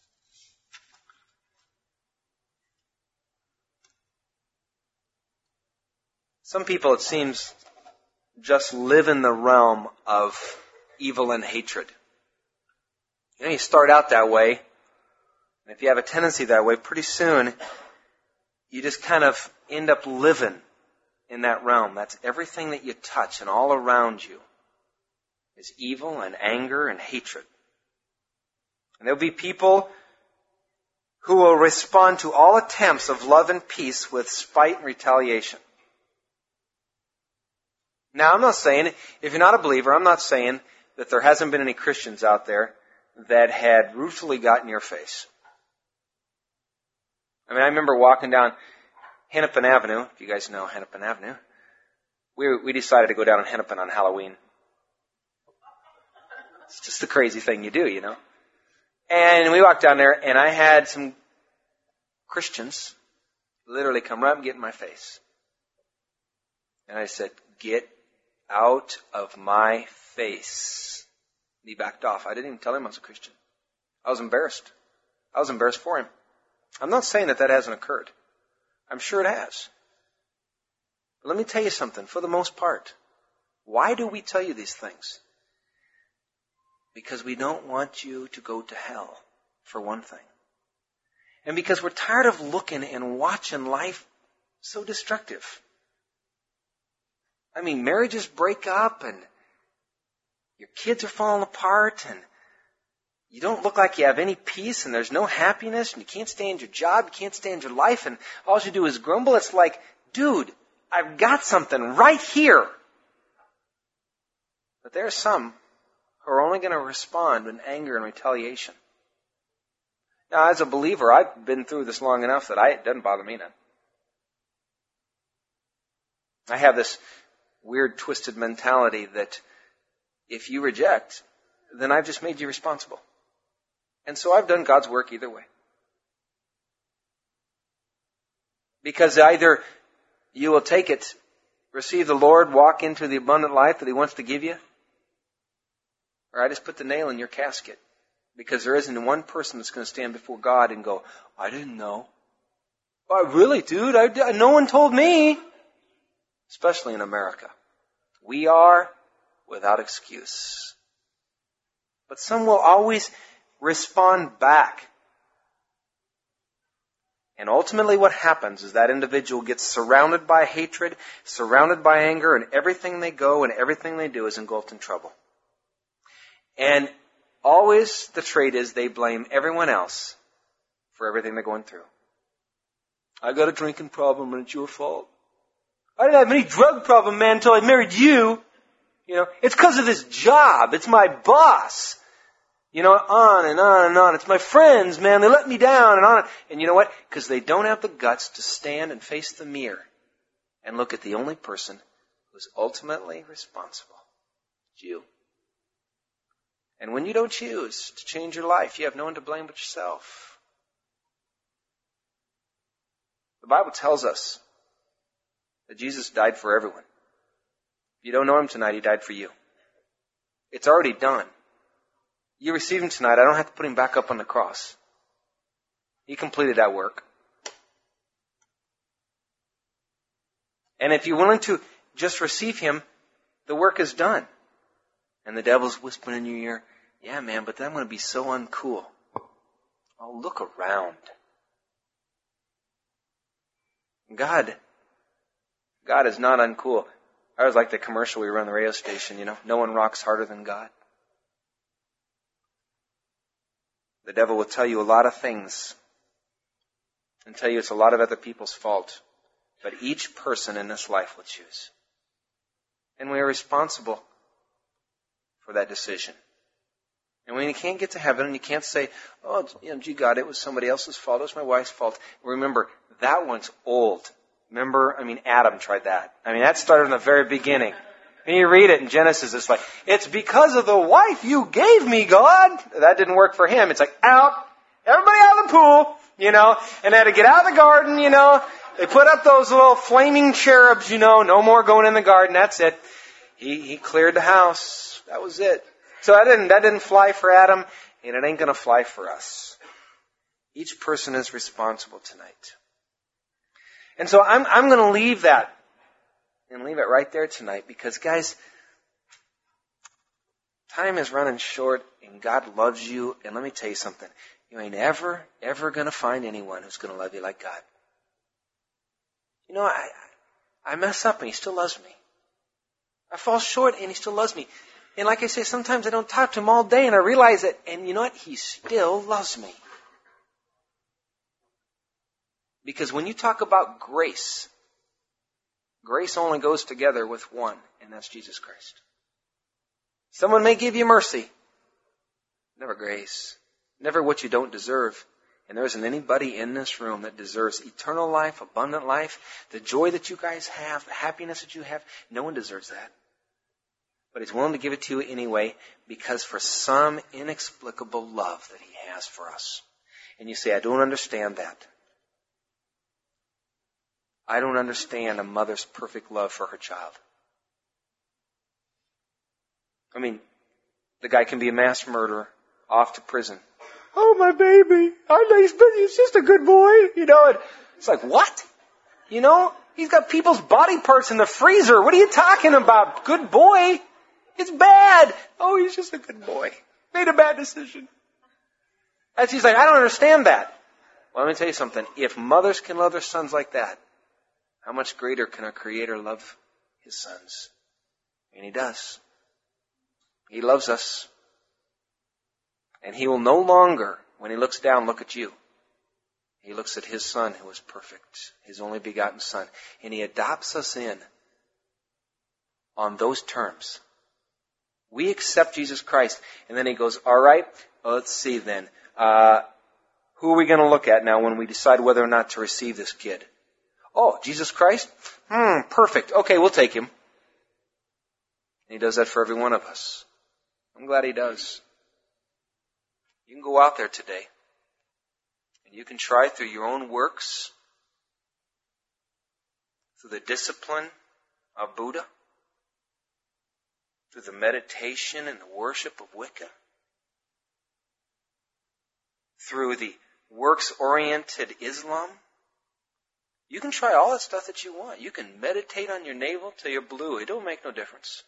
Some people, it seems, just live in the realm of evil and hatred. You know, you start out that way, and if you have a tendency that way, pretty soon you just kind of end up living in that realm. That's everything that you touch, and all around you is evil and anger and hatred. And there'll be people who will respond to all attempts of love and peace with spite and retaliation. Now, I'm not saying, if you're not a believer, I'm not saying that there hasn't been any Christians out there that had ruefully got in your face. I mean, I remember walking down Hennepin Avenue, if you guys know Hennepin Avenue, we we decided to go down in Hennepin on Halloween. It's just the crazy thing you do, you know. And we walked down there, and I had some Christians literally come right up and get in my face. And I said, "Get out of my face." And he backed off. I didn't even tell him I was a Christian. I was embarrassed. I was embarrassed for him. I'm not saying that that hasn't occurred. I'm sure it has. But let me tell you something. For the most part, why do we tell you these things? Because we don't want you to go to hell, for one thing. And because we're tired of looking and watching life so destructive. I mean, marriages break up and your kids are falling apart and you don't look like you have any peace and there's no happiness and you can't stand your job, you can't stand your life, and all you do is grumble. It's like, dude, I've got something right here. But there are some who are only going to respond in anger and retaliation. Now, as a believer, I've been through this long enough that I, it doesn't bother me none. I have this weird, twisted mentality that if you reject, then I've just made you responsible. And so I've done God's work either way. Because either you will take it, receive the Lord, walk into the abundant life that He wants to give you, or I just put the nail in your casket. Because there isn't one person that's going to stand before God and go, "I didn't know." "Oh, really, dude? I, no one told me." Especially in America. We are without excuse. But some will always respond back. And ultimately what happens is that individual gets surrounded by hatred, surrounded by anger, and everything they go and everything they do is engulfed in trouble. And always the trait is they blame everyone else for everything they're going through. "I got a drinking problem and it's your fault. I didn't have any drug problem, man, until I married you. You know, it's because of this job. It's my boss." You know, on and on and on. It's my friends, man. They let me down and on. And you know what? Because they don't have the guts to stand and face the mirror and look at the only person who's ultimately responsible. It's you. And when you don't choose to change your life, you have no one to blame but yourself. The Bible tells us that Jesus died for everyone. If you don't know Him tonight, He died for you. It's already done. You receive Him tonight, I don't have to put Him back up on the cross. He completed that work. And if you're willing to just receive Him, the work is done. And the devil's whispering in your ear, "Yeah, man, but then I'm going to be so uncool." Oh, look around. God, God is not uncool. I always like the commercial we run on the radio station, you know, "No one rocks harder than God." The devil will tell you a lot of things and tell you it's a lot of other people's fault. But each person in this life will choose. And we are responsible for that decision. And when you can't get to heaven and you can't say, "Oh, you know, gee, God, it was somebody else's fault. It was my wife's fault." Remember, that one's old. Remember, I mean, Adam tried that. I mean, that started in the very beginning. And you read it in Genesis, it's like, "It's because of the wife you gave me, God." That didn't work for him. It's like, out, everybody out of the pool, you know, and they had to get out of the garden, you know. They put up those little flaming cherubs, you know, no more going in the garden, that's it. He, he cleared the house. That was it. So that didn't, that didn't fly for Adam, and it ain't going to fly for us. Each person is responsible tonight. And so I'm, I'm going to leave that and leave it right there tonight because, guys, time is running short and God loves you. And let me tell you something. You ain't ever, ever going to find anyone who's going to love you like God. You know, I, I mess up and He still loves me. I fall short and He still loves me. And like I say, sometimes I don't talk to Him all day and I realize it. And you know what? He still loves me. Because when you talk about grace, grace only goes together with one, and that's Jesus Christ. Someone may give you mercy. Never grace. Never what you don't deserve. And there isn't anybody in this room that deserves eternal life, abundant life, the joy that you guys have, the happiness that you have. No one deserves that. But He's willing to give it to you anyway because for some inexplicable love that He has for us. And you say, I don't understand that. I don't understand a mother's perfect love for her child. I mean, the guy can be a mass murderer, off to prison. Oh, my baby, I know he's, he's just a good boy. You know, and it's like, what? You know, he's got people's body parts in the freezer. What are you talking about? Good boy. It's bad. Oh, he's just a good boy. Made a bad decision. That's, he's like, I don't understand that. Well, let me tell you something. If mothers can love their sons like that, how much greater can our Creator love His sons? And He does. He loves us. And He will no longer, when He looks down, look at you. He looks at His Son who is perfect, His only begotten Son. And He adopts us in on those terms. We accept Jesus Christ. And then He goes, all right, well, let's see then. Uh, who are we going to look at now when we decide whether or not to receive this kid? Oh, Jesus Christ? Hmm, perfect. Okay, we'll take Him. And He does that for every one of us. I'm glad He does. You can go out there today and you can try through your own works, through the discipline of Buddha, through the meditation and the worship of Wicca, through the works-oriented Islam. You can try all that stuff that you want. You can meditate on your navel till you're blue. It don't make no difference.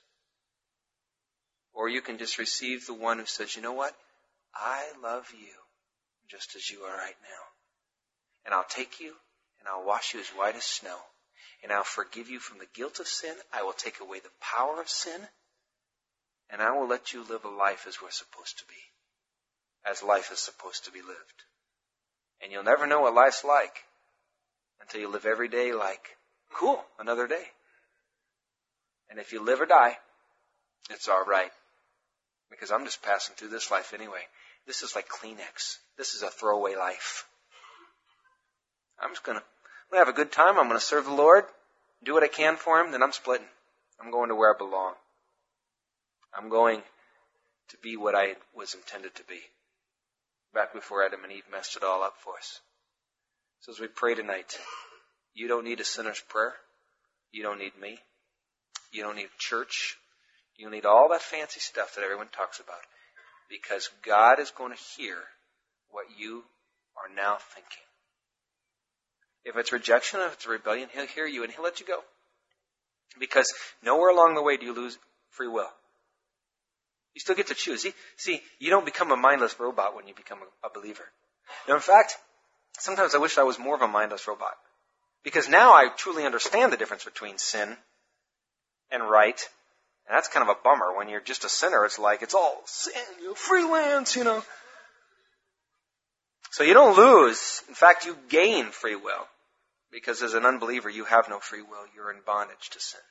Or you can just receive the one who says, you know what? I love you just as you are right now. And I'll take you and I'll wash you as white as snow. And I'll forgive you from the guilt of sin. I will take away the power of sin. And I will let you live a life as we're supposed to be. As life is supposed to be lived. And you'll never know what life's like until you live every day like, cool, another day. And if you live or die, it's all right. Because I'm just passing through this life anyway. This is like Kleenex. This is a throwaway life. I'm just going to have a good time. I'm going to serve the Lord, do what I can for Him, then I'm splitting. I'm going to where I belong. I'm going to be what I was intended to be. Back before Adam and Eve messed it all up for us. So as we pray tonight, you don't need a sinner's prayer. You don't need me. You don't need church. You don't need all that fancy stuff that everyone talks about. Because God is going to hear what you are now thinking. If it's rejection, if it's a rebellion, He'll hear you and He'll let you go. Because nowhere along the way do you lose free will. You still get to choose. See, see, you don't become a mindless robot when you become a, a believer. Now, in fact, sometimes I wish I was more of a mindless robot. Because now I truly understand the difference between sin and right. And that's kind of a bummer. When you're just a sinner, it's like, it's all sin, you know, freelance, you know. So you don't lose. In fact, you gain free will. Because as an unbeliever, you have no free will. You're in bondage to sin.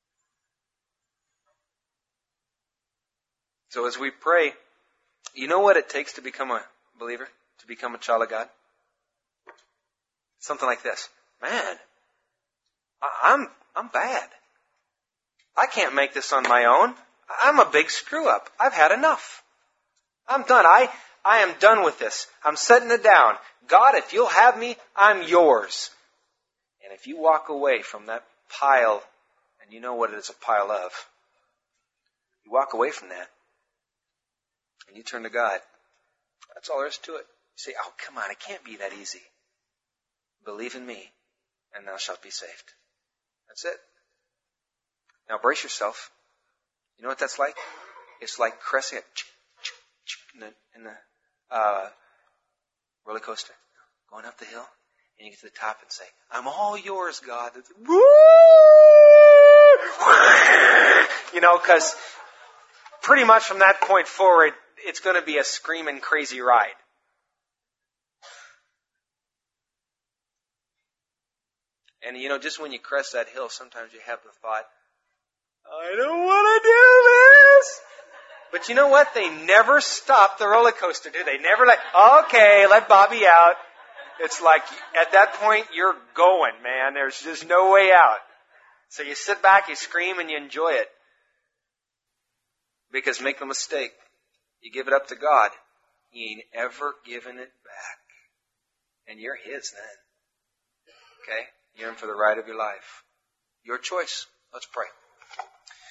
So as we pray, you know what it takes to become a believer? To become a child of God? Something like this. Man, I'm, I'm bad. I can't make this on my own. I'm a big screw up. I've had enough. I'm done. I, I am done with this. I'm setting it down. God, if you'll have me, I'm yours. And if you walk away from that pile, and you know what it is a pile of, you walk away from that, and you turn to God, that's all there is to it. You say, oh, come on, it can't be that easy. Believe in me, and thou shalt be saved. That's it. Now brace yourself. You know what that's like? It's like caressing a in the, in the uh, roller coaster, going up the hill, and you get to the top and say, I'm all yours, God. Woo! You know, because pretty much from that point forward, it's going to be a screaming crazy ride. And you know, just when you crest that hill, sometimes you have the thought, I don't want to do this. But you know what? They never stop the roller coaster, do they? Never like, okay, let Bobby out. It's like, at that point, you're going, man. There's just no way out. So you sit back, you scream, and you enjoy it. Because make no mistake, you give it up to God, He ain't ever giving it back. And you're His then. Okay? You're in for the ride of your life. Your choice. Let's pray.